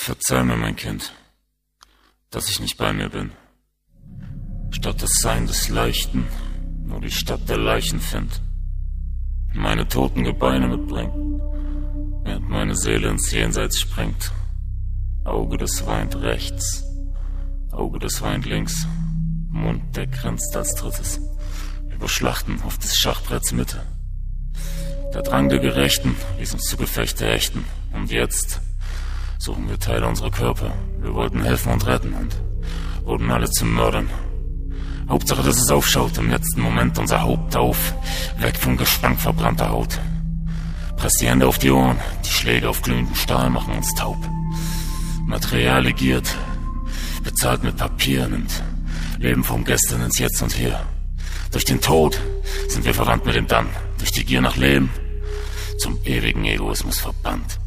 Verzeih mir, mein Kind, dass ich nicht bei mir bin. Statt des Sein des Leichten nur die Stadt der Leichen find. Meine toten Gebeine mitbringt, während meine Seele ins Jenseits springt. Auge, das weint rechts, Auge, das weint links, Mund, der grinst als drittes. Über Schlachten auf des Schachbretts Mitte. Der Drang der Gerechten ließ uns zu Gefechte ächten. Und jetzt suchen wir Teile unserer Körper. Wir wollten helfen und retten und wurden alle zu Mördern. Hauptsache, dass es aufschaut, im letzten Moment unser Haupt auf, weg vom Gestank verbrannter Haut. Presst die Hände auf die Ohren, die Schläge auf glühenden Stahl machen uns taub. Material legiert, bezahlt mit Papier, nimmt Leben vom Gestern ins Jetzt und Hier. Durch den Tod sind wir verwandt mit dem Dann, durch die Gier nach Leben zum ewigen Egoismus verbannt.